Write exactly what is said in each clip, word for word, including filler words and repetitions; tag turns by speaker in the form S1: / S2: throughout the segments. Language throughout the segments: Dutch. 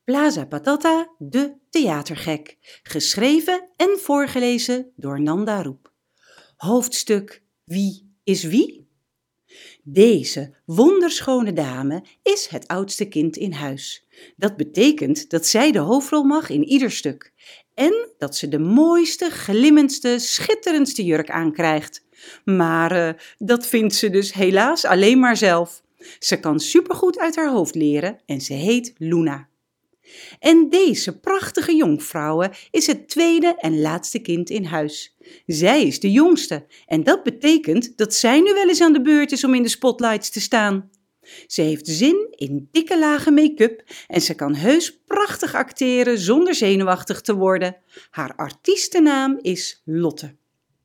S1: Plaza Patata, de theatergek. Geschreven en voorgelezen door Nanda Roep. Hoofdstuk Wie is wie? Deze wonderschone dame is het oudste kind in huis. Dat betekent dat zij de hoofdrol mag in ieder stuk. En dat ze de mooiste, glimmendste, schitterendste jurk aankrijgt. Maar uh, dat vindt ze dus helaas alleen maar zelf. Ze kan supergoed uit haar hoofd leren en ze heet Luna. En deze prachtige jonkvrouwe is het tweede en laatste kind in huis. Zij is de jongste en dat betekent dat zij nu wel eens aan de beurt is om in de spotlights te staan. Ze heeft zin in dikke lage make-up en ze kan heus prachtig acteren zonder zenuwachtig te worden. Haar artiestennaam is Lotte.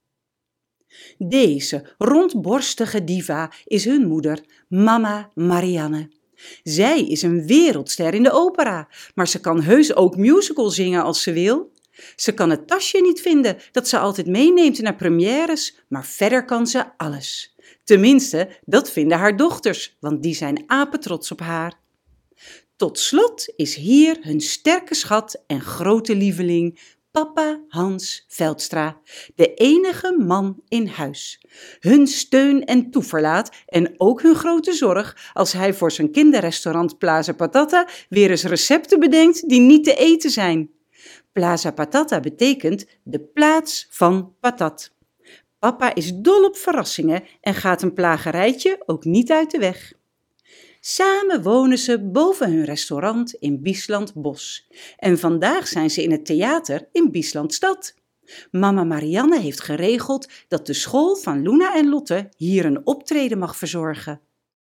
S1: Deze rondborstige diva is hun moeder, Mama Marianne. Zij is een wereldster in de opera, maar ze kan heus ook musical zingen als ze wil. Ze kan het tasje niet vinden dat ze altijd meeneemt naar premières, maar verder kan ze alles. Tenminste, dat vinden haar dochters, want die zijn apetrots op haar. Tot slot is hier hun sterke schat en grote lieveling, papa Hans Veldstra, de enige man in huis. Hun steun en toeverlaat en ook hun grote zorg als hij voor zijn kinderrestaurant Plaza Patata weer eens recepten bedenkt die niet te eten zijn. Plaza Patata betekent de plaats van patat. Papa is dol op verrassingen en gaat een plagerijtje ook niet uit de weg. Samen wonen ze boven hun restaurant in Biesland Bos. En vandaag zijn ze in het theater in Biesland Stad. Mama Marianne heeft geregeld dat de school van Luna en Lotte hier een optreden mag verzorgen.